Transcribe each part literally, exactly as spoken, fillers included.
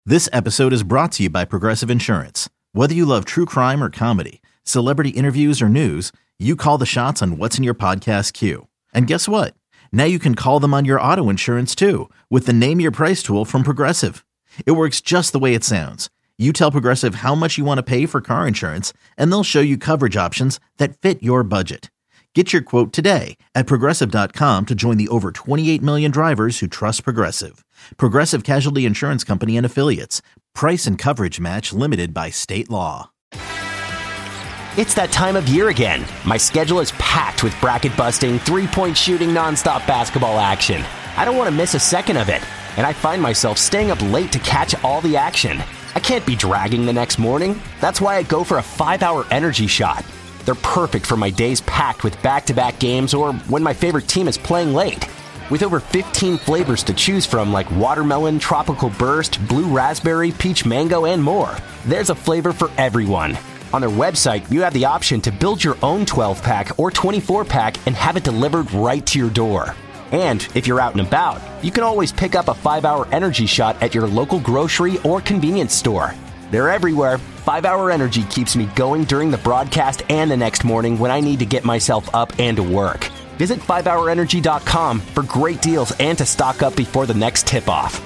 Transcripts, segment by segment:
This episode is brought to you by Progressive Insurance. Whether you love true crime or comedy, celebrity interviews or news, you call the shots on what's in your podcast queue. And guess what? Now you can call them on your auto insurance too with the Name Your Price tool from Progressive. It works just the way it sounds. You tell Progressive how much you want to pay for car insurance, and they'll show you coverage options that fit your budget. Get your quote today at Progressive dot com to join the over twenty-eight million drivers who trust Progressive. Progressive Casualty Insurance Company and Affiliates. Price and coverage match limited by state law. It's that time of year again. My schedule is packed with bracket-busting, three-point shooting, nonstop basketball action. I don't want to miss a second of it, and I find myself staying up late to catch all the action. I can't be dragging the next morning. That's why I go for a five-hour energy shot. They're perfect for my days packed with back-to-back games or when my favorite team is playing late. With over fifteen flavors to choose from like watermelon, tropical burst, blue raspberry, peach mango, and more, there's a flavor for everyone. On their website, you have the option to build your own twelve-pack or twenty-four-pack and have it delivered right to your door. And if you're out and about, you can always pick up a five-hour energy shot at your local grocery or convenience store. They're everywhere. five-hour Energy keeps me going during the broadcast and the next morning when I need to get myself up and to work. Visit five hour energy dot com for great deals and to stock up before the next tip-off.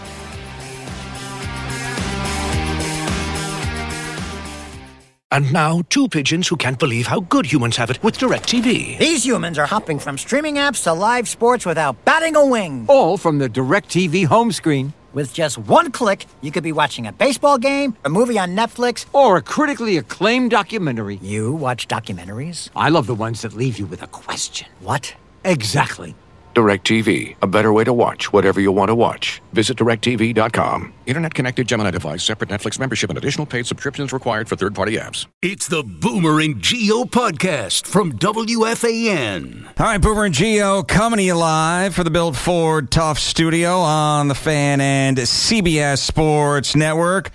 And now, two pigeons who can't believe how good humans have it with DirecTV. These humans are hopping from streaming apps to live sports without batting a wing. All from the DirecTV home screen. With just one click, you could be watching a baseball game, a movie on Netflix, or a critically acclaimed documentary. You watch documentaries? I love the ones that leave you with a question. What? Exactly. DirecTV, a better way to watch whatever you want to watch. Visit direct T V dot com. Internet-connected Gemini device, separate Netflix membership, and additional paid subscriptions required for third-party apps. It's the Boomer and Geo podcast from W F A N. All right, Boomer and Geo coming to you live for the Built Ford Tough Studio on the Fan and C B S Sports Network.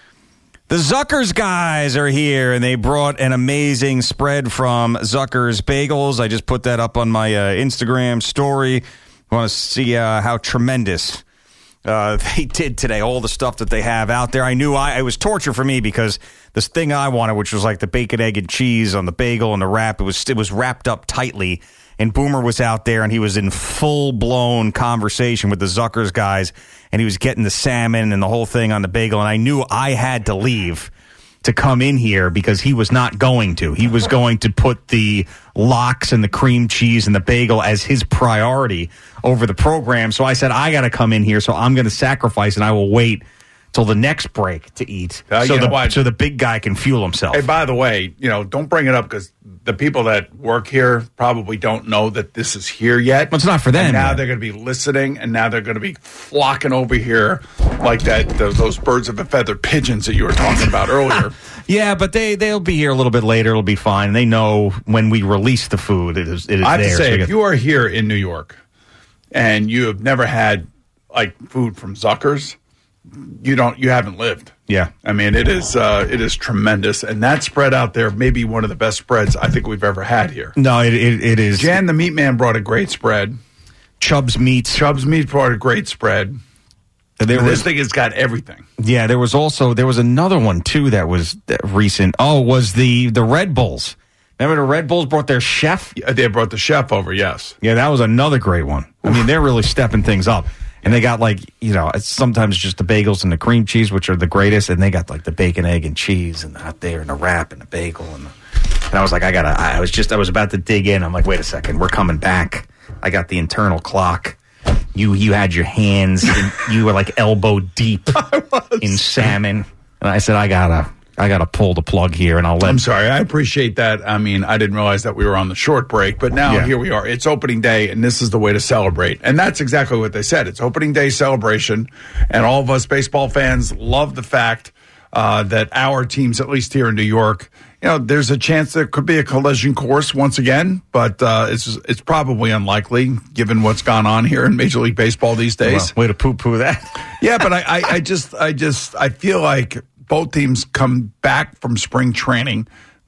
The Zucker's guys are here, and they brought an amazing spread from Zucker's Bagels. I just put that up on my uh, Instagram story. I want to see uh, how tremendous uh, they did today, all the stuff that they have out there. I knew I, it was torture for me because this thing I wanted, which was like the bacon, egg, and cheese on the bagel and the wrap, it was, it was wrapped up tightly. And Boomer was out there, and he was in full-blown conversation with the Zucker's guys, and he was getting the salmon and the whole thing on the bagel, and I knew I had to leave to come in here because he was not going to. He was going to put the lox and the cream cheese and the bagel as his priority over the program. So I said, I got to come in here, so I'm going to sacrifice, and I will wait till the next break to eat uh, so, you know the, what? so the big guy can fuel himself. Hey, by the way, you know, don't bring it up because the people that work here probably don't know that this is here yet. Well, it's not for them. And now yet. they're going to be listening, and now they're going to be flocking over here like that. The, those birds of a feather pigeons that you were talking about earlier. Yeah, but they, they'll be here a little bit later. It'll be fine. They know when we release the food, it is, it is I have there. to say, so if get... you are here in New York and you have never had like food from Zucker's, you don't you haven't lived. Yeah. I mean, it is uh, it is tremendous. And that spread out there may be one of the best spreads I think we've ever had here. No, it it, it is. Jan the Meat Man brought a great spread. Chubb's Meats. Chubb's Meats brought a great spread. There this was, thing has got everything. Yeah, there was also there was another one too that was recent. Oh, was the the Red Bulls. Remember the Red Bulls brought their chef? Yeah, they brought the chef over, yes. Yeah, that was another great one. I mean, they're really stepping things up. And they got like, you know, it's sometimes just the bagels and the cream cheese, which are the greatest. And they got like the bacon, egg, and cheese and out there and the wrap and the bagel. And, the, and I was like, I got to, I was just, I was about to dig in. I'm like, wait a second, we're coming back. I got the internal clock. You, you had your hands, in, you were like elbow deep in salmon. And I said, I got to, I got to pull the plug here, and I'll let... I'm sorry. I appreciate that. I mean, I didn't realize that we were on the short break, but now yeah. here we are. It's opening day, and this is the way to celebrate. And that's exactly what they said. It's opening day celebration, and all of us baseball fans love the fact uh, that our teams, at least here in New York, you know, there's a chance there could be a collision course once again, but uh, it's it's probably unlikely given what's gone on here in Major League Baseball these days. Well, way to poo-poo that. Yeah, but I, I, I just, I just, I feel like both teams come back from spring training.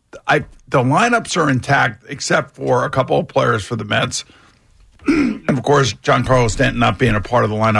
I the lineups are intact except for a couple of players for the Mets, and of course Giancarlo Stanton not being a part of the lineup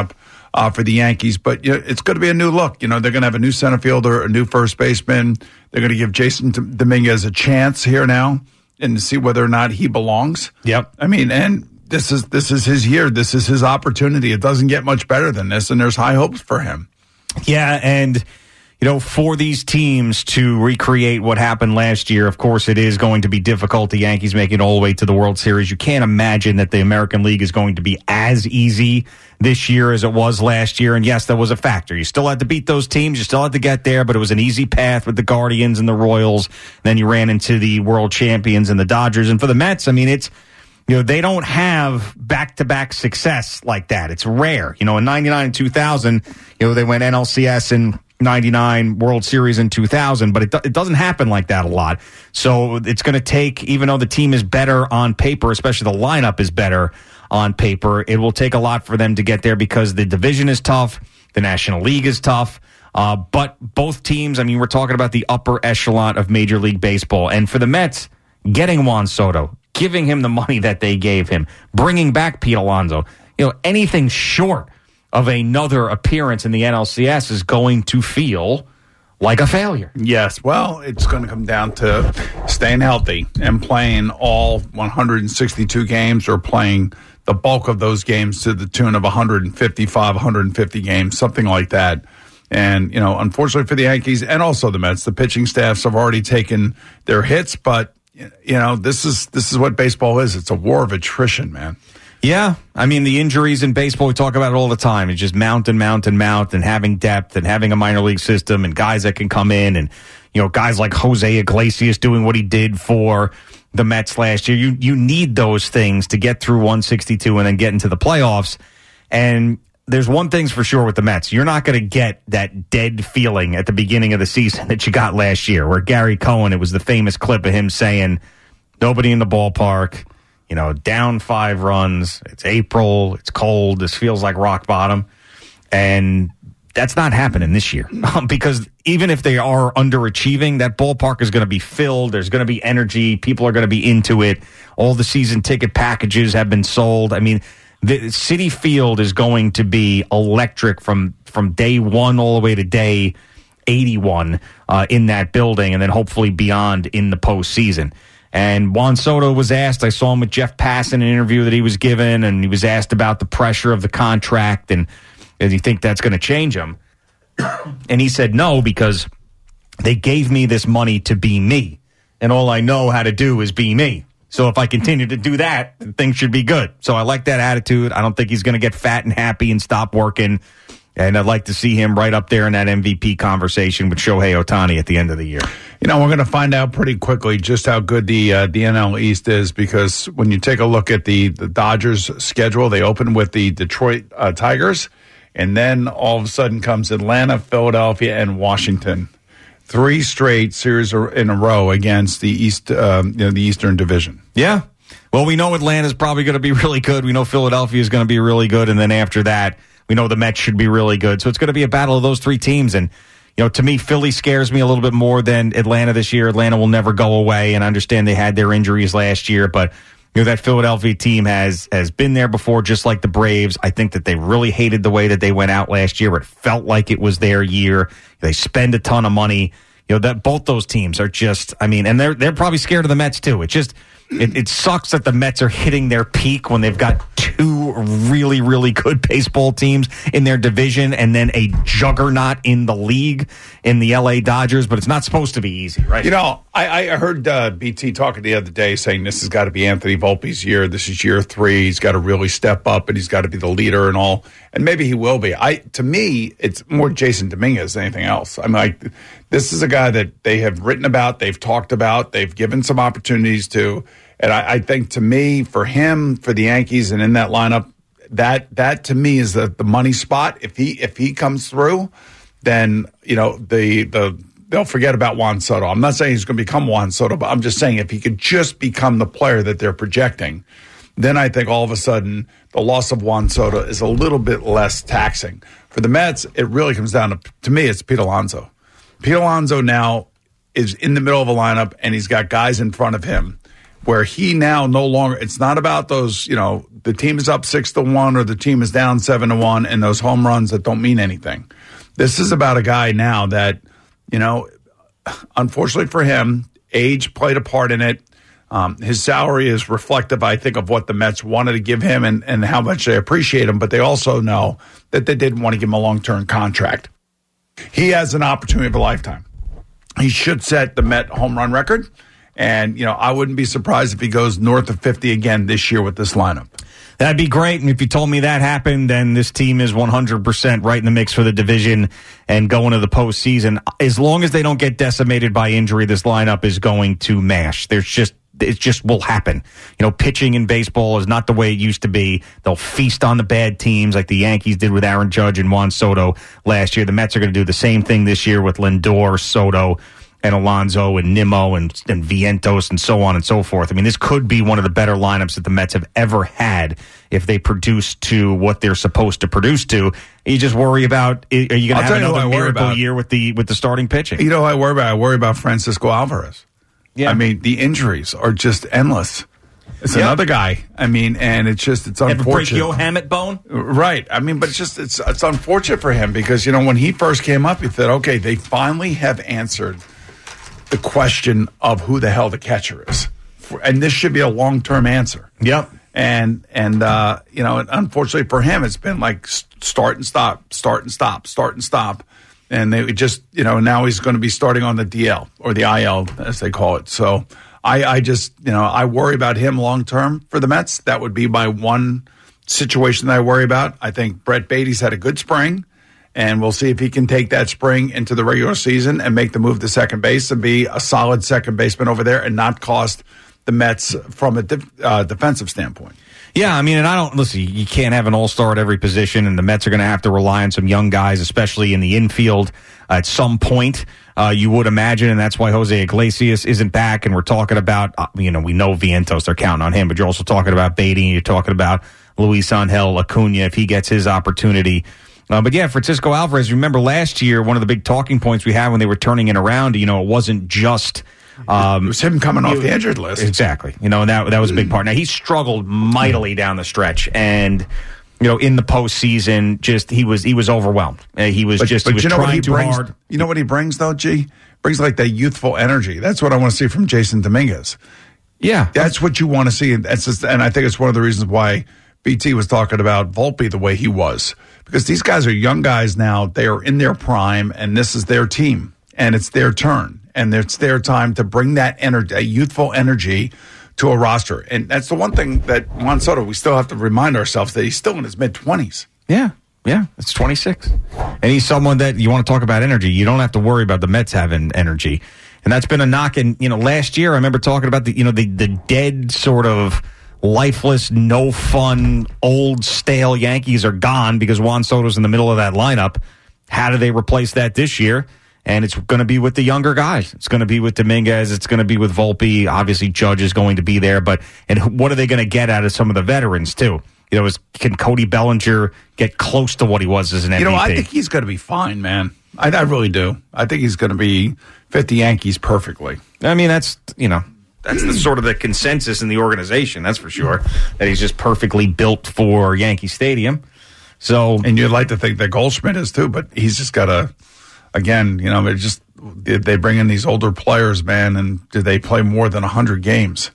uh, for the Yankees. But you know, it's going to be a new look. You know, they're going to have a new center fielder, a new first baseman. They're going to give Jason Dominguez a chance here now and to see whether or not he belongs. Yep. I mean, and this is this is his year. This is his opportunity. It doesn't get much better than this, and there's high hopes for him. Yeah, and, you know, for these teams to recreate what happened last year, of course, it is going to be difficult. The Yankees making it all the way to the World Series. You can't imagine that the American League is going to be as easy this year as it was last year. And, yes, that was a factor. You still had to beat those teams. You still had to get there, but it was an easy path with the Guardians and the Royals. Then you ran into the world champions and the Dodgers. And for the Mets, I mean, it's, you know, they don't have back-to-back success like that. It's rare. You know, in ninety-nine and two thousand, you know, they went N L C S in ninety-nine, World Series in two thousand, but it, do- it doesn't happen like that a lot. So it's going to take, even though the team is better on paper, especially the lineup is better on paper, it will take a lot for them to get there because the division is tough, the National League is tough, uh, but both teams, I mean, we're talking about the upper echelon of Major League Baseball. And for the Mets, getting Juan Soto, giving him the money that they gave him, bringing back Pete Alonso, you know, anything short of another appearance in the N L C S is going to feel like a failure. Yes, well, it's going to come down to staying healthy and playing all one hundred sixty-two games or playing the bulk of those games to the tune of one fifty-five, one fifty games, something like that. And, you know, unfortunately for the Yankees and also the Mets, the pitching staffs have already taken their hits, but you know, this is this is what baseball is. It's a war of attrition, man. Yeah. I mean, the injuries in baseball, we talk about it all the time. It's just mount and mount and mount and having depth and having a minor league system and guys that can come in and, you know, guys like Jose Iglesias doing what he did for the Mets last year. You you need those things to get through one sixty-two and then get into the playoffs. And there's one thing's for sure with the Mets. You're not going to get that dead feeling at the beginning of the season that you got last year, where Gary Cohen, it was the famous clip of him saying, nobody in the ballpark, you know, down five runs. It's April. It's cold. This feels like rock bottom. And that's not happening this year because even if they are underachieving, that ballpark is going to be filled. There's going to be energy. People are going to be into it. All the season ticket packages have been sold. I mean, the Citi Field is going to be electric from, from day one all the way to day eighty-one uh, in that building, and then hopefully beyond in the postseason. And Juan Soto was asked, I saw him with Jeff Passan in an interview that he was given, and he was asked about the pressure of the contract, and does he think that's going to change him? And he said no, because they gave me this money to be me, and all I know how to do is be me. So if I continue to do that, things should be good. So I like that attitude. I don't think he's going to get fat and happy and stop working. And I'd like to see him right up there in that M V P conversation with Shohei Ohtani at the end of the year. You know, we're going to find out pretty quickly just how good the uh, the N L East is, because when you take a look at the, the Dodgers' schedule, they open with the Detroit uh, Tigers, and then all of a sudden comes Atlanta, Philadelphia, and Washington. Three straight series in a row against the East, um, you know, the Eastern Division. Yeah. Well, we know Atlanta's probably going to be really good. We know Philadelphia is going to be really good. And then after that, we know the Mets should be really good. So it's going to be a battle of those three teams. And, you know, to me, Philly scares me a little bit more than Atlanta this year. Atlanta will never go away. And I understand they had their injuries last year, but you know, that Philadelphia team has has been there before, just like the Braves. I think that they really hated the way that they went out last year. It felt like it was their year. They spend a ton of money. You know, that both those teams are just, I mean, and they're they're probably scared of the Mets too. It just it, it sucks that the Mets are hitting their peak when they've got two really, really good baseball teams in their division and then a juggernaut in the league in the L A Dodgers, but it's not supposed to be easy, right? You know, I, I heard uh, B T talking the other day saying this has got to be Anthony Volpe's year. This is year three. He's got to really step up, and he's got to be the leader and all. And maybe he will be. I To me, it's more Jason Dominguez than anything else. I'm like, this is a guy that they have written about, they've talked about, they've given some opportunities to. And I, I think, to me, for him, for the Yankees, and in that lineup, that that to me is the, the money spot. If he if he comes through, then you know the the they'll forget about Juan Soto. I'm not saying he's going to become Juan Soto, but I'm just saying if he could just become the player that they're projecting, then I think all of a sudden the loss of Juan Soto is a little bit less taxing. For the Mets, it really comes down to, to me, it's Pete Alonso. Pete Alonso now is in the middle of a lineup, and he's got guys in front of him. where he now no longer, it's not about those, you know, the team is up six to one or the team is down seven to one and those home runs that don't mean anything. This is about a guy now that, you know, unfortunately for him, age played a part in it. Um, his salary is reflective, I think, of what the Mets wanted to give him and, and how much they appreciate him, but they also know that they didn't want to give him a long-term contract. He has an opportunity of a lifetime. He should set the Met home run record, and, you know, I wouldn't be surprised if he goes north of fifty again this year with this lineup. That'd be great, and if you told me that happened, then this team is one hundred percent right in the mix for the division and going to the postseason. As long as they don't get decimated by injury, this lineup is going to mash. There's just It just will happen. You know, pitching in baseball is not the way it used to be. They'll feast on the bad teams like the Yankees did with Aaron Judge and Juan Soto last year. The Mets are going to do the same thing this year with Lindor, Soto, and Alonso and Nimmo and, and Vientos and so on and so forth. I mean, this could be one of the better lineups that the Mets have ever had if they produce to what they're supposed to produce to. You just worry about, are you going to have another miracle year with the with the starting pitching? You know what I worry about? I worry about Francisco Alvarez. Yeah. I mean, the injuries are just endless. It's yep. another guy. I mean, and it's just, it's unfortunate. Ever break your Hammett bone? Right. I mean, but it's just, it's it's unfortunate for him because, you know, when he first came up, he said, okay, they finally have answered the question of who the hell the catcher is. And this should be a long-term answer. Yep. And, and uh, you know, unfortunately for him, it's been like start and stop, start and stop, start and stop. And they just, you know, now he's going to be starting on the D L or the I L, as they call it. So I, I just, you know, I worry about him long term for the Mets. That would be my one situation that I worry about. I think Brett Beatty's had a good spring, and we'll see if he can take that spring into the regular season and make the move to second base and be a solid second baseman over there and not cost the Mets from a def, uh, defensive standpoint. Yeah, I mean, and I don't, listen, you can't have an all-star at every position, and the Mets are going to have to rely on some young guys, especially in the infield uh, at some point, uh, you would imagine, and that's why Jose Iglesias isn't back, and we're talking about, uh, you know, we know Vientos, they're counting on him, but you're also talking about Beatty, and you're talking about Luis Angel Acuna if he gets his opportunity. Uh, but yeah, Francisco Alvarez, remember last year, one of the big talking points we had when they were turning it around, you know, it wasn't just... Um, it was him coming off the injured list. Exactly. You know, and that, that was a big part. Now, he struggled mightily down the stretch, and, you know, in the postseason, just, he was he was overwhelmed. Uh, he was but, just, but he was you know trying he too brings, hard. You know what he brings, though, G? Brings, like, that youthful energy. That's what I want to see from Jason Dominguez. Yeah. That's what you want to see. And, that's just, and I think it's one of the reasons why B T was talking about Volpe the way he was. Because these guys are young guys now. They are in their prime, and this is their team, and it's their turn. And it's their time to bring that energy, a youthful energy, to a roster. And that's the one thing that Juan Soto, we still have to remind ourselves that he's still in his mid-twenties. Yeah, yeah, it's twenty-six. And he's someone that you want to talk about energy. You don't have to worry about the Mets having energy. And that's been a knock. And, you know, last year I remember talking about the, you know, the, the dead sort of lifeless, no fun, old, stale Yankees are gone because Juan Soto's in the middle of that lineup. How do they replace that this year? And it's going to be with the younger guys. It's going to be with Dominguez. It's going to be with Volpe. Obviously, Judge is going to be there. But and what are they going to get out of some of the veterans, too? You know, is, can Cody Bellinger get close to what he was as an M V P? You know, I think he's going to be fine, man. I, I really do. I think he's going to be fit the Yankees perfectly. I mean, that's, you know, that's the sort of the consensus in the organization, that's for sure, that he's just perfectly built for Yankee Stadium. So, and you'd like to think that Goldschmidt is, too, but he's just got to... Again, you know, it just they bring in these older players, man, and do they play more than one hundred games?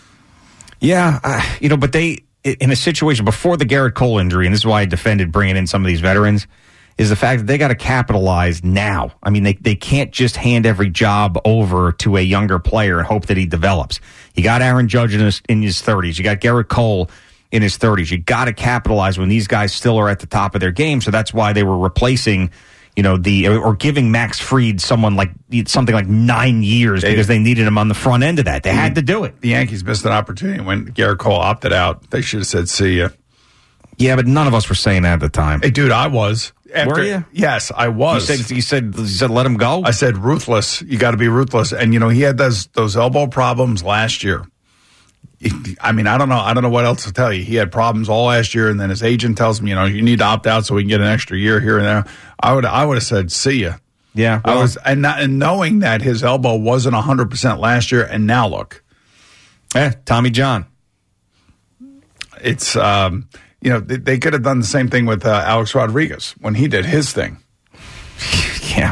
Yeah, uh, you know, but they, in a situation before the Garrett Cole injury, and this is why I defended bringing in some of these veterans, is the fact that they got to capitalize now. I mean, they, they can't just hand every job over to a younger player and hope that he develops. You got Aaron Judge in his, in his thirties. You got Garrett Cole in his thirties. You got to capitalize when these guys still are at the top of their game, so that's why they were replacing... You know, the or giving Max Fried someone like something like nine years they, because they needed him on the front end of that. They had to do it. The Yankees missed an opportunity when Garrett Cole opted out. They should have said, see ya. Yeah, but none of us were saying that at the time. Hey, dude, I was. After, were you? Yes, I was. You said, you said, you said let him go? I said ruthless. You got to be ruthless. And, you know, he had those those elbow problems last year. I mean, I don't know. I don't know what else to tell you. He had problems all last year, and then his agent tells him, you know, you need to opt out so we can get an extra year here and there. I would, I would have said, see ya. Yeah, well, I was, and, not, and knowing that his elbow wasn't a hundred percent last year, and now look. Yeah, Tommy John. It's, um, you know, they, they could have done the same thing with uh, Alex Rodriguez when he did his thing. Yeah.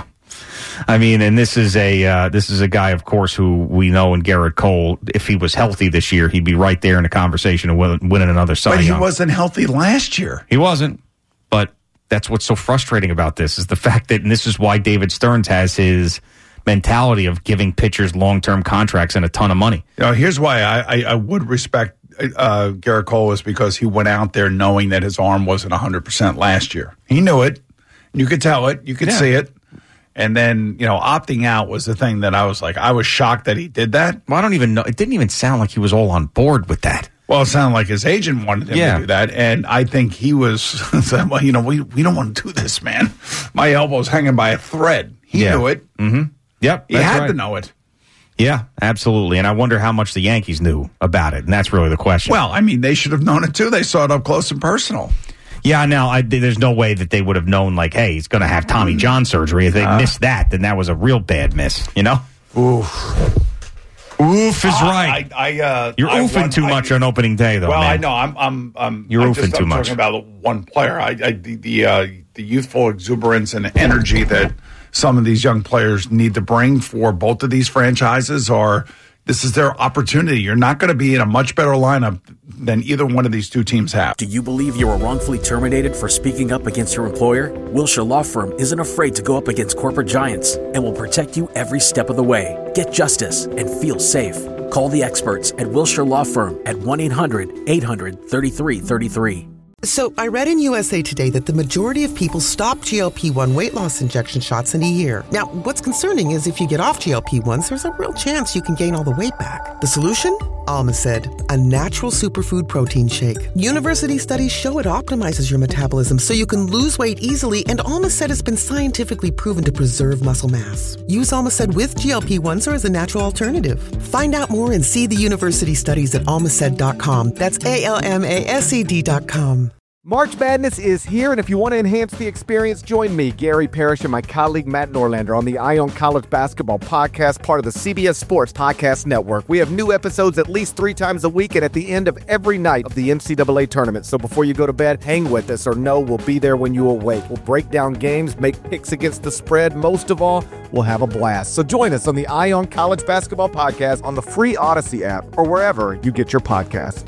I mean, and this is a uh, this is a guy, of course, who we know in Garrett Cole. If he was healthy this year, he'd be right there in the conversation of win- winning another Cy But he Young. wasn't healthy last year. He wasn't. But that's what's so frustrating about this is the fact that, and this is why David Stearns has his mentality of giving pitchers long-term contracts and a ton of money. You know, here's why I, I, I would respect uh, Garrett Cole is because he went out there knowing that his arm wasn't one hundred percent last year. He knew it. You could tell it. You could Yeah. see it. And then, you know, opting out was the thing that I was like, I was shocked that he did that. Well, I don't even know. It didn't even sound like he was all on board with that. Well, it sounded like his agent wanted him Yeah. to do that. And I think he was, said, well, you know, we, we don't want to do this, man. My elbow's hanging by a thread. He Yeah. knew it. Mm-hmm. Yep. He that's had right. to know it. Yeah, absolutely. And I wonder how much the Yankees knew about it. And that's really the question. Well, I mean, they should have known it too. They saw it up close and personal. Yeah, now I, there's no way that they would have known, like, hey, he's going to have Tommy John surgery. If they Uh, missed that, then that was a real bad miss, you know? Oof. Oof is I- right. I, I, uh, You're I oofing want- too I- much on opening day, though, Well, man. I know. I'm. I'm. I'm You're I oofing just, too I'm much. talking about one player. I, I the the, uh, the youthful exuberance and energy that some of these young players need to bring for both of these franchises are. This is their opportunity. You're not going to be in a much better lineup than either one of these two teams have. Do you believe you were wrongfully terminated for speaking up against your employer? Wilshire Law Firm isn't afraid to go up against corporate giants and will protect you every step of the way. Get justice and feel safe. Call the experts at Wilshire Law Firm at one eight hundred eight hundred thirty-three thirty-three. So I read in U S A Today that the majority of people stop G L P one weight loss injection shots in a year. Now, what's concerning is if you get off G L P ones, there's a real chance you can gain all the weight back. The solution? Alma said, a natural superfood protein shake. University studies show it optimizes your metabolism so you can lose weight easily, and Alma said it's been scientifically proven to preserve muscle mass. Use Alma said with G L P ones or as a natural alternative. Find out more and see the university studies at almased dot com. That's A L M A S E D dot com. March Madness is here, and if you want to enhance the experience, join me, Gary Parrish, and my colleague Matt Norlander on the Ion College Basketball Podcast, part of the C B S Sports Podcast Network. We have new episodes at least three times a week and at the end of every night of the N C double A tournament. So before you go to bed, hang with us or know we'll be there when you awake. We'll break down games, make picks against the spread. Most of all, we'll have a blast. So join us on the Ion College Basketball Podcast on the free Odyssey app or wherever you get your podcast.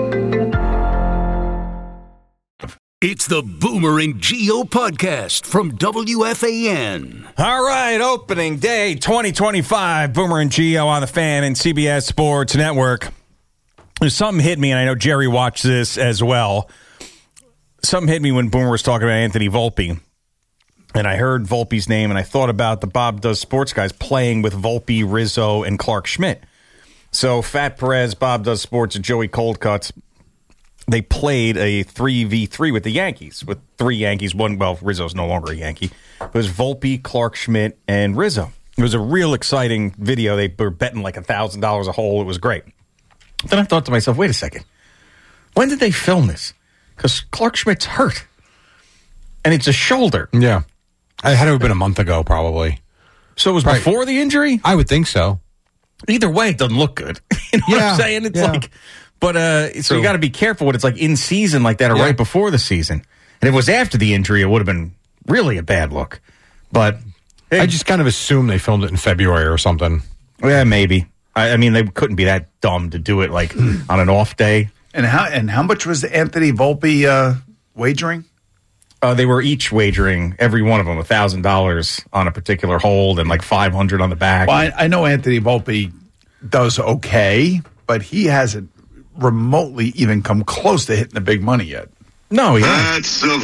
It's the Boomer and Geo podcast from W F A N. All right, opening day twenty twenty-five, Boomer and Geo on the Fan and C B S Sports Network. There's something hit me, and I know Jerry watched this as well. Something hit me when Boomer was talking about Anthony Volpe, and I heard Volpe's name, and I thought about the Bob Does Sports guys playing with Volpe, Rizzo, and Clark Schmidt. So Fat Perez, Bob Does Sports, and Joey Coldcuts, they played a three v three with the Yankees, with three Yankees. One, well, Rizzo's no longer a Yankee. It was Volpe, Clark Schmidt, and Rizzo. It was a real exciting video. They were betting like one thousand dollars a hole. It was great. Then I thought to myself, wait a second. When did they film this? Because Clark Schmidt's hurt. And it's a shoulder. Yeah. It had to have been a month ago, probably. So it was Right. before the injury? I would think so. Either way, it doesn't look good. You know what Yeah, I'm saying? It's yeah. like... But uh, so True. you got to be careful when it's like in season like that or Yeah. right before the season. And if it was after the injury, it would have been really a bad look. But hey, I just kind of assumed they filmed it in February or something. yeah, maybe. I, I mean, they couldn't be that dumb to do it like on an off day. And how and how much was Anthony Volpe uh, wagering? Uh, they were each wagering, every one of them, one thousand dollars on a particular hold and like five hundred dollars on the back. Well, I, I know Anthony Volpe does okay, but he hasn't remotely even come close to hitting the big money yet. No, he That's the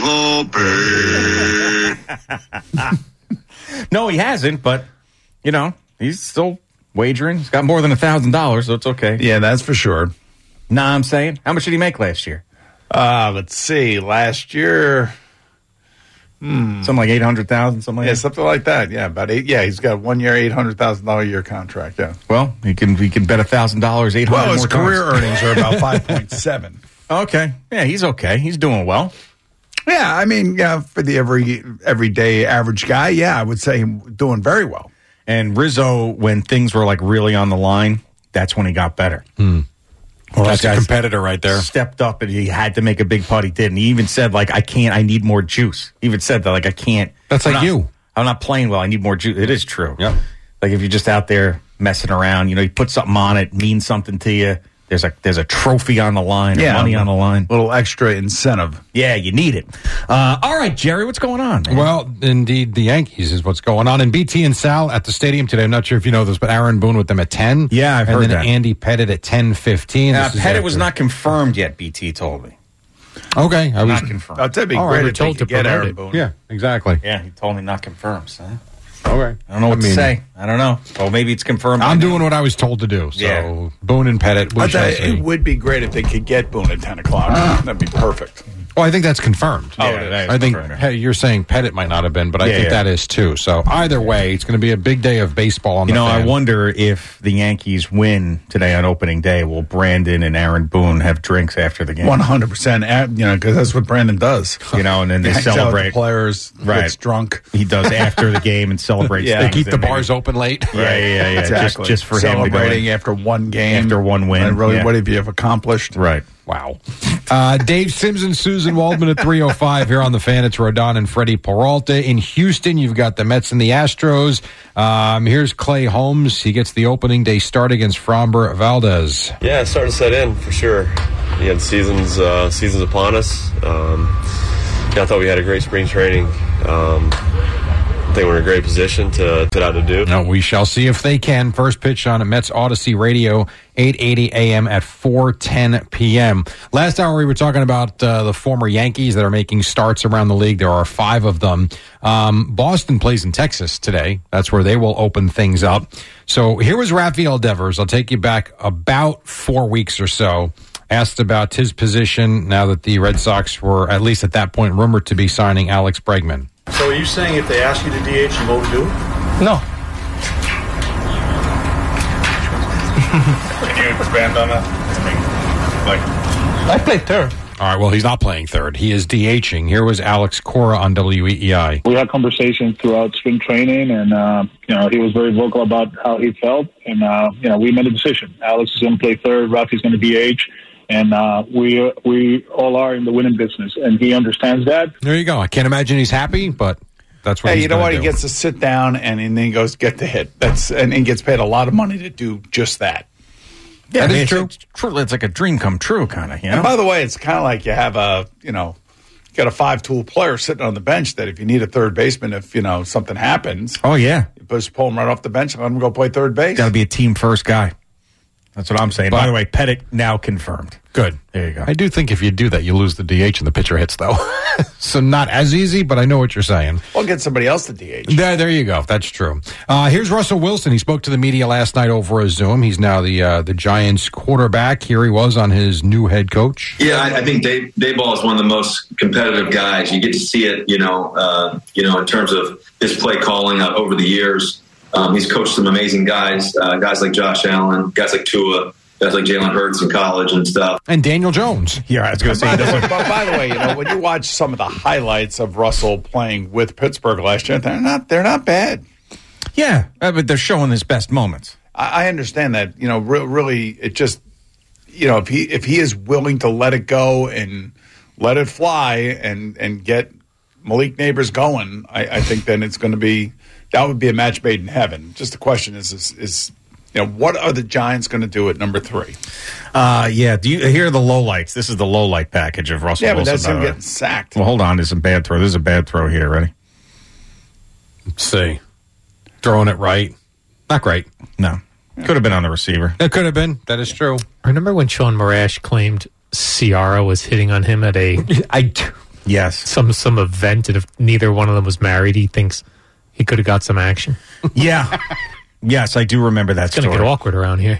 Volpe. No, he hasn't, but, you know, he's still wagering. He's got more than one thousand dollars, so it's okay. Yeah, that's for sure. Nah, I'm saying. How much did he make last year? Uh, let's see. Last year, hmm. Something like eight hundred thousand dollars, something like yeah, that? something like that. Yeah, about eight. Yeah, he's got one year, eight hundred thousand dollars a year contract. Yeah. Well, he can he can bet one thousand dollars, eight hundred Well, his more times. career earnings are about five point seven. Okay. Yeah, he's okay. He's doing well. Yeah, I mean, yeah, for the every everyday average guy, yeah, I would say him doing very well. And Rizzo, when things were like really on the line, that's when he got better. Hmm. Well, that's a competitor right there. Stepped up and he had to make a big putt. He did. And he even said, like, I can't, I need more juice. He even said that, like, I can't. That's I'm like not, you. I'm not playing well. I need more juice. It is true. Yep. Like, if you're just out there messing around, you know, you put something on it, means something to you. There's a there's a trophy on the line, or Yeah, money on the line. Little extra incentive. Yeah, you need it. Uh, all right, Jerry, what's going on, man? Well, indeed, the Yankees is what's going on. And B T and Sal at the stadium today. I'm not sure if you know this, but Aaron Boone with them at ten. Yeah, I've and heard then that. Andy Pettit at ten fifteen. Uh, Pettit was not confirmed yet, B T told me. Okay. I was Not confirmed. Oh, that'd be All great right, if they could get Aaron Boone. Yeah, exactly. Yeah, he told me not confirmed, so. Okay. I don't know what I to mean- say. I don't know. Well, maybe it's confirmed. I'm by now. doing what I was told to do. So Yeah. Boone and Pettit, we I shall tell you, see. it would be great if they could get Boone at ten o'clock. That'd be perfect. Well, I think that's confirmed. Oh, yeah, that is I think confirmed. Pe- you're saying Pettit might not have been, but I Yeah, think yeah. that is too. So either way, it's going to be a big day of baseball on You the know, I fan. wonder if the Yankees win today on opening day, will Brandon and Aaron Boone have drinks after the game? One hundred percent. You know, because that's what Brandon does. You know, and then they Hangs out with celebrate. the players, Right. gets drunk. He does after the game and celebrates. Yeah. They things keep the and maybe- bars open late. Yeah, yeah, yeah. yeah. Exactly. Just, just for him to go celebrating in. after one game, After one win, And really, yeah. what have you have accomplished? Right. Wow. Uh, Dave Simpson, Susan Waldman at three oh five here on the fan. It's Rodon and Freddie Peralta. In Houston, you've got the Mets and the Astros. Um, here's Clay Holmes. He gets the opening day start against Framber Valdez. Yeah, it's starting to set in for sure. Again, seasons uh, seasons upon us. Um, yeah, I thought we had a great spring training. Um, I think we're in a great position to to out to do. No, we shall see if they can. First pitch on Mets Odyssey Radio, eight eighty a.m. at four ten p.m. Last hour we were talking about uh, the former Yankees that are making starts around the league. There are five of them. Um, Boston plays in Texas today. That's where they will open things up. So here was Rafael Devers. I'll take you back about four weeks or so. Asked about his position now that the Red Sox were, at least at that point, rumored to be signing Alex Bregman. So are you saying if they ask you to D H, you won't do it? No. Can you expand on that? I mean, like, I play third. All right, well, he's not playing third. He is DHing. Here was Alex Cora on W E E I. We had conversations throughout spring training, and uh, you know he was very vocal about how he felt, and uh, you know we made a decision. Alex is going to play third. Rafi's going to D H, and uh, we we all are in the winning business, and he understands that. There you go. I can't imagine he's happy, but that's what hey, he's you know gonna what? do. He gets to sit down and, and then he goes get the hit. That's and he gets paid a lot of money to do just that. Yeah, That I mean, is it's, true. It's, true. It's like a dream come true, kind of. You know. And by the way, it's kind of like you have a, you know, you got a five-tool player sitting on the bench that if you need a third baseman, if, you know, something happens. Oh, yeah. You just pull him right off the bench and let him go play third base. Got to be a team first guy. That's what I'm saying. But- By the way, Pettit now confirmed. Good. There you go. I do think if you do that, you lose the D H and the pitcher hits, though. So not as easy, but I know what you're saying. Well, get somebody else to D H. There, there you go. That's true. Uh, here's Russell Wilson. He spoke to the media last night over a Zoom. He's now the uh, the Giants quarterback. Here he was on his new head coach. Yeah, I, I think Dave Dayball is one of the most competitive guys. You get to see it, you know, uh, you know, in terms of his play calling uh, over the years. Um, he's coached some amazing guys, uh, guys like Josh Allen, guys like Tua, guys like Jalen Hurts in college and stuff. And Daniel Jones. Yeah, I was going to say. By the, way, but by the way, you know, when you watch some of the highlights of Russell playing with Pittsburgh last year, they're not they're not bad. Yeah, uh, but they're showing his best moments. I, I understand that. You know, re- really, it just, you know, if he if he is willing to let it go and let it fly and and get Malik Neighbors going, I, I think then it's going to be that would be a match made in heaven. Just the question is is. is You know, what are the Giants going to do at number three? Uh, yeah, do you hear the lowlights? This is the lowlight package of Russell Yeah, but Wilson. that's by him the way. getting sacked. Well, hold on. There's some bad throw. There's a bad throw here. Ready? Let's see. Throwing it right. Not great. No. Could have been on the receiver. It could have been. That is true. Remember when Sean Marash claimed Ciara was hitting on him at a I yes some some event, and if neither one of them was married, he thinks he could have got some action. Yeah. Yes, I do remember that It's going to story. get awkward around here.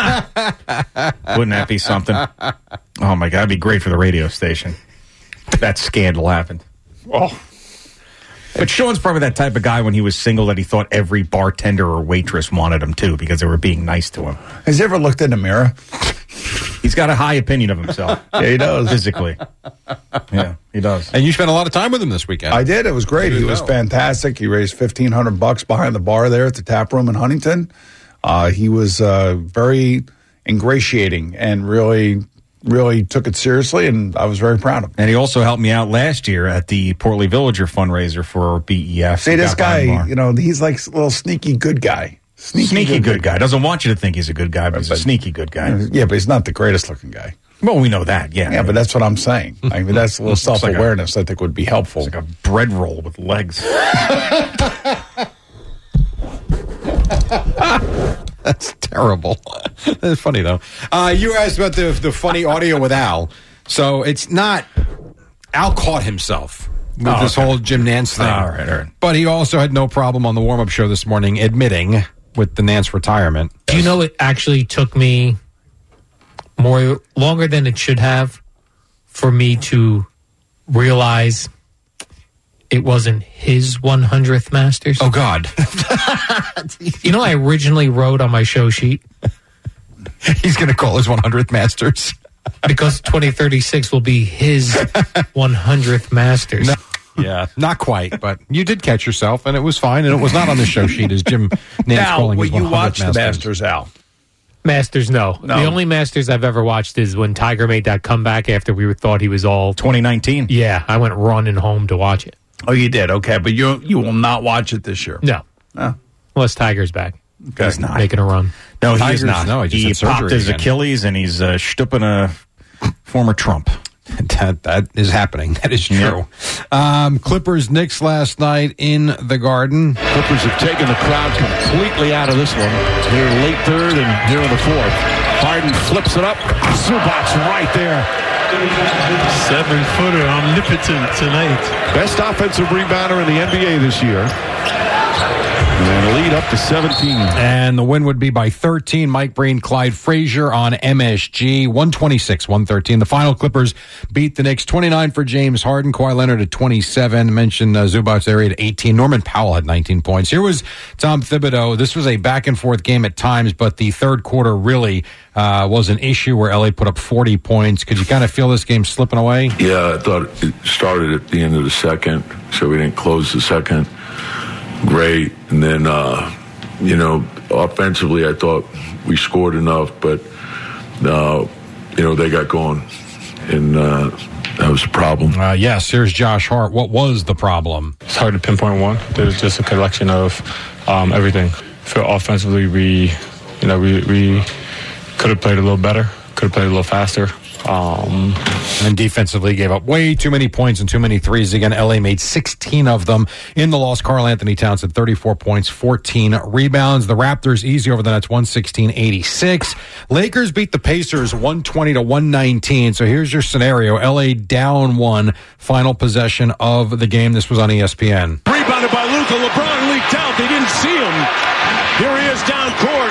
Wouldn't that be something? Oh, my God. It'd be great for the radio station. That scandal happened. Oh. But Sean's probably that type of guy when he was single that he thought every bartender or waitress wanted him, too, because they were being nice to him. Has he ever looked in the mirror? He's got a high opinion of himself. Yeah, he does. Physically. Yeah, he does. And you spent a lot of time with him this weekend. I did. It was great. He was fantastic. He raised fifteen hundred bucks behind the bar there at the tap room in Huntington. Uh, he was uh, very ingratiating and really, really took it seriously, and I was very proud of him. And he also helped me out last year at the Portly Villager fundraiser for B E F. See, this guy, you know, he's like a little sneaky good guy. Sneaky, sneaky good, good guy. guy. Doesn't want you to think he's a good guy, but he's a sneaky good guy. Yeah, but he's not the greatest looking guy. Well, we know that, yeah. Yeah, but that's what I'm saying. I mean, that's a little self-awareness like a, I think would be helpful. It's like a bread roll with legs. That's terrible. That's funny, though. Uh, you asked about the, the funny audio with Al. So it's not... Al caught himself with oh, this okay. whole Jim Nantz thing. All right, all right. But he also had no problem on the warm-up show this morning admitting with the Nantz retirement. Do you know it actually took me more longer than it should have for me to realize it wasn't his one hundredth Masters? Oh, God. You know, I originally wrote on my show sheet. He's going to call his one hundredth Masters. Because twenty thirty-six will be his one hundredth Masters. No, yeah, not quite, but you did catch yourself, and it was fine, and it was not on the show sheet as Jim Nantz now, calling his will one hundredth you watch Masters. the Masters, Al? Masters, no. no. The only Masters I've ever watched is when Tiger made that comeback after we thought he was all... twenty nineteen? Yeah, I went running home to watch it. Oh, you did? Okay, but you you will not watch it this year? No. Oh. Unless Tiger's back. Okay. He's not making a run. No, he Tiger's is not. No, he, he just had popped his again. Achilles, and he's uh, stupping a former Trump. That, that is happening. That is true. Yep. Um, Clippers Knicks last night in the Garden. Clippers have taken the crowd completely out of this one. Here in late third and here in the fourth. Harden flips it up. Zubac's right there. Seven-footer omnipotent tonight. Best offensive rebounder in the N B A this year. And lead up to seventeen. And the win would be by thirteen. Mike Breen, Clyde Frazier on M S G. one twenty-six one thirteen. The final Clippers beat the Knicks. twenty-nine for James Harden. Kawhi Leonard at twenty-seven. Mentioned uh, Zubac there at eighteen. Norman Powell had nineteen points. Here was Tom Thibodeau. This was a back-and-forth game at times, but the third quarter really uh, was an issue where L A put up forty points. Could you kind of feel this game slipping away? Yeah, I thought it started at the end of the second, so we didn't close the second. Great. And then, uh, you know, offensively, I thought we scored enough, but, uh, you know, they got going. And uh, that was the problem. Uh, yes, here's Josh Hart. What was the problem? It's hard to pinpoint one. There's just a collection of um, everything. For offensively, we, you know, we, we could have played a little better, could have played a little faster. Um, and defensively gave up way too many points and too many threes. Again, L A made sixteen of them in the loss. Karl Anthony Towns had thirty-four points, fourteen rebounds. The Raptors easy over the Nets, one sixteen eighty-six. Lakers beat the Pacers one twenty to one nineteen. So here's your scenario. L A down one, final possession of the game. This was on E S P N. Rebounded by Luka. LeBron leaked out. They didn't see him. Here he is down court.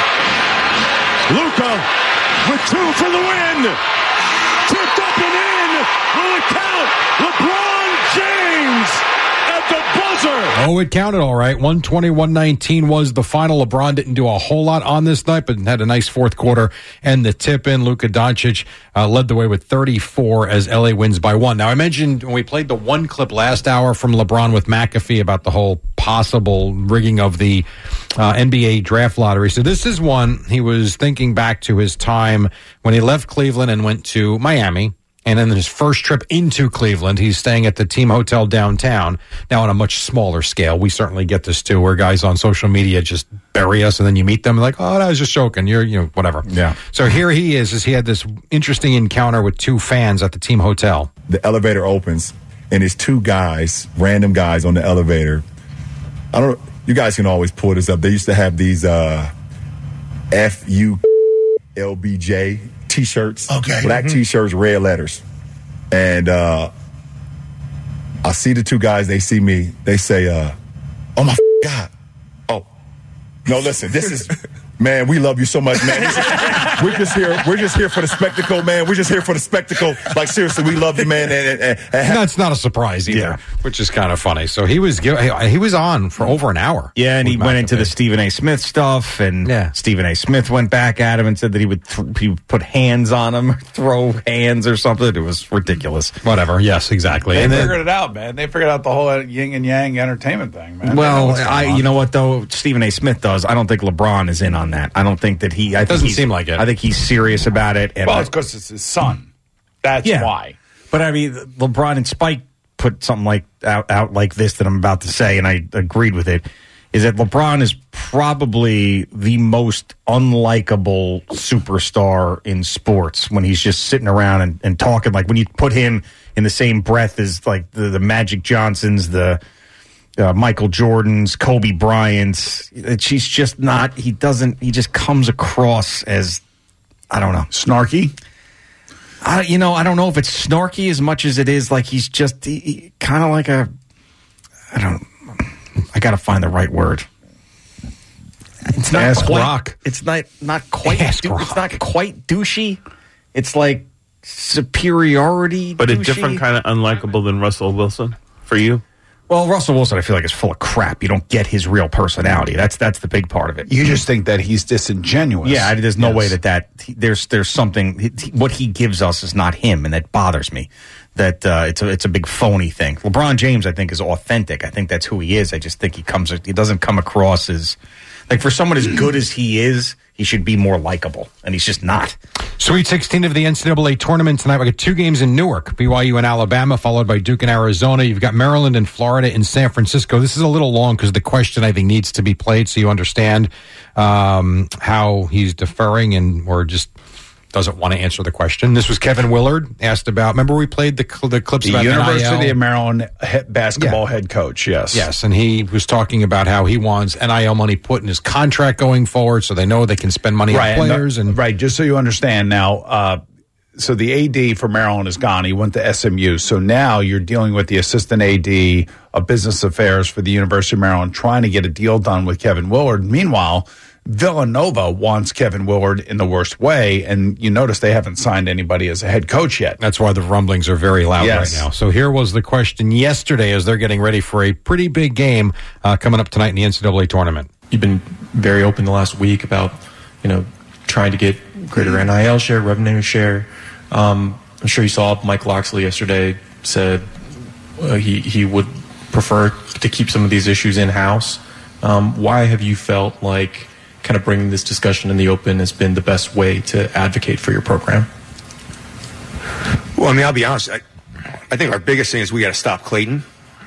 Luka with two for the win. Tipped up and in. Will it count? LeBron James at the buzzer. Oh, it counted all right. one twenty, one nineteen was the final. LeBron didn't do a whole lot on this night, but had a nice fourth quarter. And the tip in, Luka Doncic uh, led the way with thirty-four as L A wins by one. Now, I mentioned when we played the one clip last hour from LeBron with McAfee about the whole possible rigging of the uh, N B A draft lottery. So this is one he was thinking back to his time when he left Cleveland and went to Miami. And then his first trip into Cleveland, he's staying at the team hotel downtown. Now, on a much smaller scale, we certainly get this too, where guys on social media just bury us, and then you meet them like, "Oh, I was just joking." You're, you know, whatever. Yeah. So here he is. Is he had this interesting encounter with two fans at the team hotel. The elevator opens, and it's two guys, random guys on the elevator. I don't. You guys can always pull this up. They used to have these uh, F U L B J T-shirts, okay, black mm-hmm. T-shirts, red letters, and uh, I see the two guys. They see me. They say, uh, "Oh my God! Oh no! Listen, this is man. We love you so much, man. This is, we're just here. We're just here for the spectacle, man. We're just here for the spectacle. Like seriously, we love you, man. And, and, and, and that's not a surprise either, yeah. Which is kind of funny. So he was he was on for over an hour. Yeah, and he went into the Stephen A. Smith stuff, and yeah. Stephen A. Smith went back at him and said that he would th- he would put hands on him, throw hands or something. It was ridiculous. Whatever. Yes, exactly. They and figured then, it out, man. They figured out the whole yin and yang entertainment thing, man. Well, I, you know what though, Stephen A. Smith does. I don't think LeBron is in on on that. I don't think that he. I think Doesn't he's- seem like it. I think he's serious about it. And Well, I- it's because it's his son. That's Yeah. why. But I mean, LeBron and Spike put something like out, out like this that I'm about to say, and I agreed with it. Is that LeBron is probably the most unlikable superstar in sports when he's just sitting around and, and talking. Like when you put him in the same breath as like the, the Magic Johnsons, the uh, Michael Jordans, Kobe Bryants. She's just not. He doesn't. He just comes across as I don't know, snarky. I, you know, I don't know if it's snarky as much as it is like he's just he, he, kind of like a. I don't. I got to find the right word. It's not Ask quite, Rock. It's not not quite. Ask dou- Rock. It's not quite douchey. It's like superiority. But a douchey. different kind of unlikable than Russell Wilson for you? Well, Russell Wilson, I feel like is full of crap. You don't get his real personality. That's that's the big part of it. You just think that he's disingenuous. Yeah, I, there's no Yes. way that that he, there's there's something. He, what he gives us is not him, and that bothers me. That uh, it's a it's a big phony thing. LeBron James, I think, is authentic. I think that's who he is. I just think he comes. He doesn't come across as like for someone as good as he is. He should be more likable, and he's just not. Sweet sixteen of the N C double A tournament tonight. We got two games in Newark, B Y U and Alabama, followed by Duke and Arizona. You've got Maryland and Florida in San Francisco. This is a little long because the question I think needs to be played so you understand um, how he's deferring and or just doesn't want to answer the question. This was Kevin Willard asked about. Remember we played the cl- the clips The about University N I L? of Maryland he- basketball Yeah. head coach. Yes. Yes, and he was talking about how he wants N I L money put in his contract going forward, so they know they can spend money right, on and the- players. And, right, just so you understand now, uh, so the A D for Maryland is gone. He went to S M U. So now you're dealing with the assistant A D of business affairs for the University of Maryland, trying to get a deal done with Kevin Willard. Meanwhile, Villanova wants Kevin Willard in the worst way, and you notice they haven't signed anybody as a head coach yet. That's why the rumblings are very loud Yes. right now. So here was the question yesterday as they're getting ready for a pretty big game uh, coming up tonight in the N C double A tournament. You've been very open the last week about, you know, trying to get greater N I L share, revenue share. Um, I'm sure you saw Mike Loxley yesterday said uh, he, he would prefer to keep some of these issues in-house. Um, why have you felt like kind of bringing this discussion in the open has been the best way to advocate for your program? Well, I mean, I'll be honest. I, I think our biggest thing is we got to stop Clayton.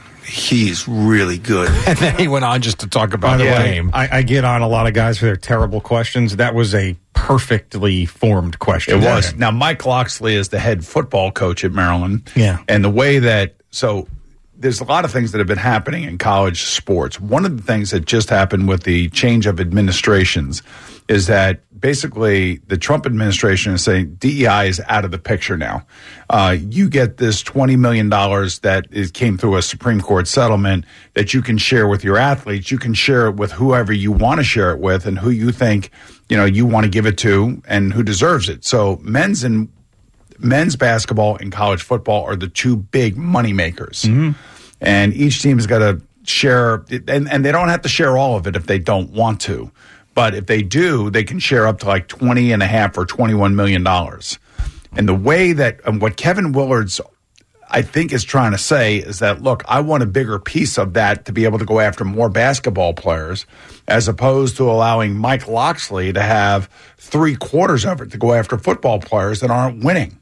He's really good. And then he went on just to talk By about the the way, game. I, I get on a lot of guys for their terrible questions. That was a perfectly formed question. It was. Now, Mike Loxley is the head football coach at Maryland. Yeah. And the way that, so there's a lot of things that have been happening in college sports. One of the things that just happened with the change of administrations is that basically the Trump administration is saying D E I is out of the picture now. Uh, you get this twenty million dollars that is, came through a Supreme Court settlement that you can share with your athletes. You can share it with whoever you want to share it with and who you think, you know, you want to give it to and who deserves it. So men's and men's basketball and college football are the two big money makers. Mm-hmm. And each team has got to share, and, and they don't have to share all of it if they don't want to. But if they do, they can share up to like twenty and a half or twenty-one million dollars. And the way that, and what Kevin Willard's, I think, is trying to say is that, look, I want a bigger piece of that to be able to go after more basketball players, as opposed to allowing Mike Loxley to have three quarters of it to go after football players that aren't winning.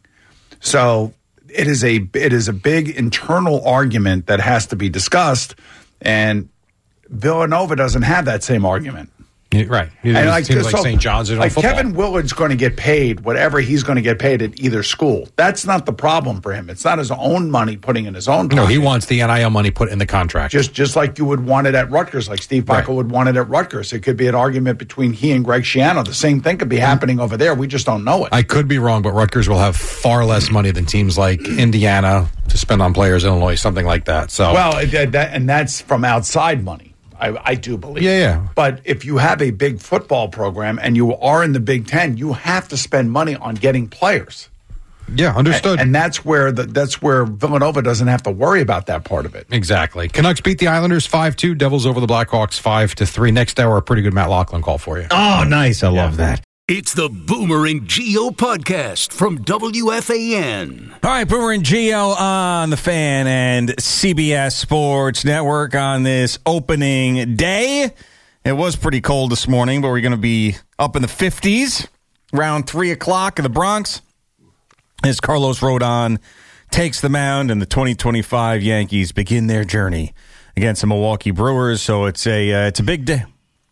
So it is a it is a big internal argument that has to be discussed, and Villanova doesn't have that same argument. Yeah, right. It And seems like so, Saint John's is on like football. Kevin Willard's going to get paid whatever he's going to get paid at either school. That's not the problem for him. It's not his own money putting in his own pocket. No, he wants the N I L money put in the contract. Just just like you would want it at Rutgers, like Steve Biko Right. would want it at Rutgers. It could be an argument between he and Greg Schiano. The same thing could be happening over there. We just don't know it. I could be wrong, but Rutgers will have far less money than teams like Indiana to spend on players, Illinois, something like that. So, Well, it- that, and that's from outside money. I, I do believe. Yeah, yeah. But if you have a big football program and you are in the Big Ten, you have to spend money on getting players. yeah, understood. And, and that's where the, that's where Villanova doesn't have to worry about that part of it. Exactly. Canucks beat the Islanders five two. Devils over the Blackhawks five to three. Next hour, a pretty good Matt Laughlin call for you. Oh, nice. I love that. It's the Boomer and Geo podcast from W F A N. All right, Boomer and Geo on the Fan and C B S Sports Network on this opening day. It was pretty cold this morning, but we're going to be up in the fifties around three o'clock in the Bronx as Carlos Rodon takes the mound and the twenty twenty-five Yankees begin their journey against the Milwaukee Brewers. So it's a uh, it's a big day.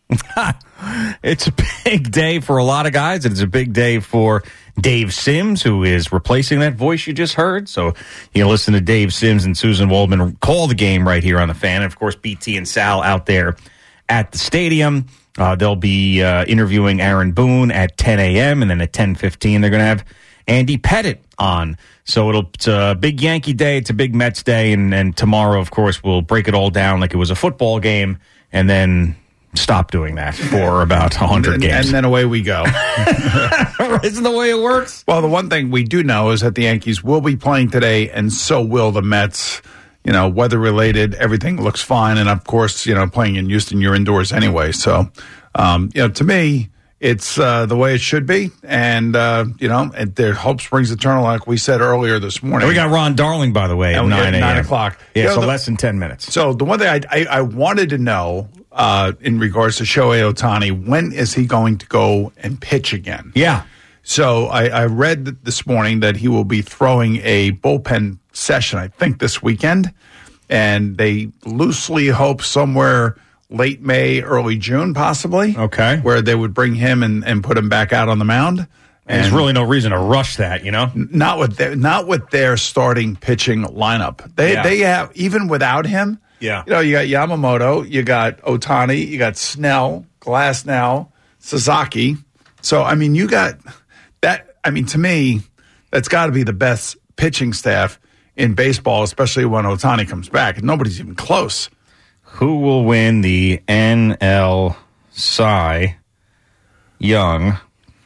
It's a big day for a lot of guys. It's a big day for Dave Sims, who is replacing that voice you just heard. So you can listen to Dave Sims and Susan Waldman call the game right here on the Fan. And of course, B T and Sal out there at the stadium. Uh, they'll be uh, interviewing Aaron Boone at ten a.m. and then at ten fifteen they're going to have Andy Pettit on. So it'll, it's a big Yankee day. It's a big Mets day. And, and tomorrow, of course, we'll break it all down like it was a football game and then stop doing that for about one hundred and, games. And then away we go. Isn't the way it works? Well, the one thing we do know is that the Yankees will be playing today, and so will the Mets. You know, weather-related, everything looks fine. And, of course, you know, playing in Houston, you're indoors anyway. So, um, you know, to me, it's uh, the way it should be. And, uh, you know, and their hope springs eternal, like we said earlier this morning. And we got Ron Darling, by the way, at And we got nine a.m. nine o'clock. Yeah, You know, so the- less than ten minutes. So the one thing I, I, I wanted to know uh, in regards to Shohei Ohtani, when is he going to go and pitch again? Yeah. So I, I read th- this morning that he will be throwing a bullpen session, I think, this weekend. And they loosely hope somewhere late May, early June, possibly. Okay. Where they would bring him and, and put him back out on the mound. And there's really no reason to rush that, you know? Not with their, not with their starting pitching lineup. They Yeah. they have, even without him, Yeah. you know, you got Yamamoto, you got Ohtani, you got Snell, Glasnow, Sasaki. So, I mean, you got that. I mean, to me, that's got to be the best pitching staff in baseball, especially when Ohtani comes back. Nobody's even close. Who will win the N L Cy Young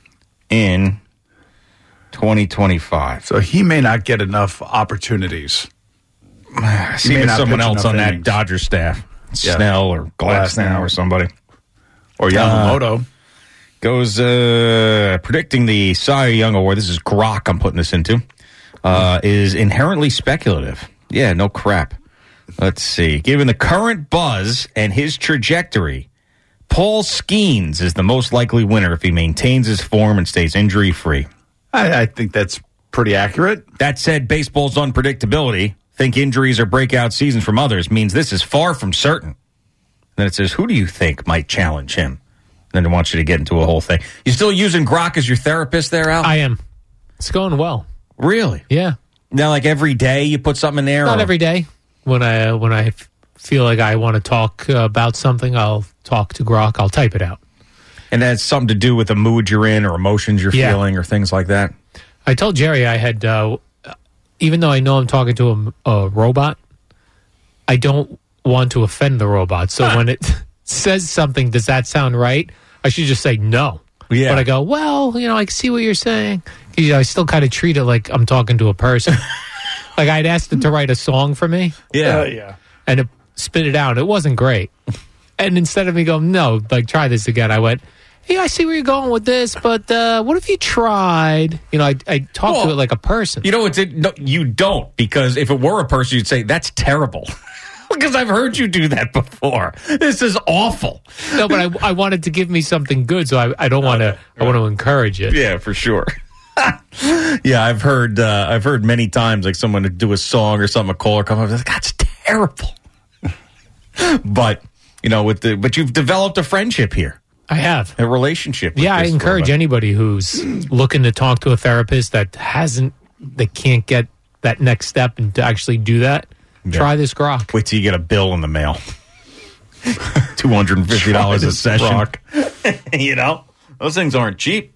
in twenty twenty-five? So he may not get enough opportunities. See if it's someone else on that innings. Dodger staff. Yeah. Snell or Glasnow Glasnow. or somebody. Or Yamamoto. Uh, goes uh, predicting the Cy Young Award. This is Grok I'm putting this into. Uh, is inherently speculative. Yeah, no crap. Let's see. Given the current buzz and his trajectory, Paul Skeens is the most likely winner if he maintains his form and stays injury-free. I, I think that's pretty accurate. That said, baseball's unpredictability, think injuries or breakout seasons from others, means this is far from certain. Then it says, who do you think might challenge him? Then it wants you to get into a whole thing. You still using Grok as your therapist there, Al? I am. It's going well. Really? Yeah. Now, like every day you put something in there? Not or? every day. When I when I f- feel like I want to talk uh, about something, I'll talk to Grok. I'll type it out. And that's something to do with the mood you're in or emotions you're Yeah. feeling or things like that? I told Jerry I had, uh, even though I know I'm talking to a, a robot, I don't want to offend the robot. So when it says something, does that sound right? I should just say no. Yeah. But I go, well, you know, I see what you're saying. You know, I still kind of treat it like I'm talking to a person. Like I'd asked it to write a song for me. Yeah. Uh, yeah. And it spit it out. It wasn't great. And instead of me going, no, like try this again, I went, hey, I see where you're going with this, but uh, what if you tried? You know, I, I talk Well, to it like a person. You know, it's it, no, you don't, because if it were a person, you'd say, that's terrible. Because I've heard you do that before. This is awful. No, but I, I wanted to give me something good, so I, I don't want to. I want to encourage it. Yeah, for sure. Yeah, I've heard uh, I've heard many times like someone to do a song or something, a caller come up, like, that's terrible. But you know, with the but you've developed a friendship here, I have a relationship. with Yeah, I this encourage robot. anybody who's looking to talk to a therapist that hasn't, that can't get that next step and to actually do that. Yeah. Try this Grok. Wait till you get a bill in the mail. Two hundred and fifty dollars a Try this session. Grok. You know, those things aren't cheap.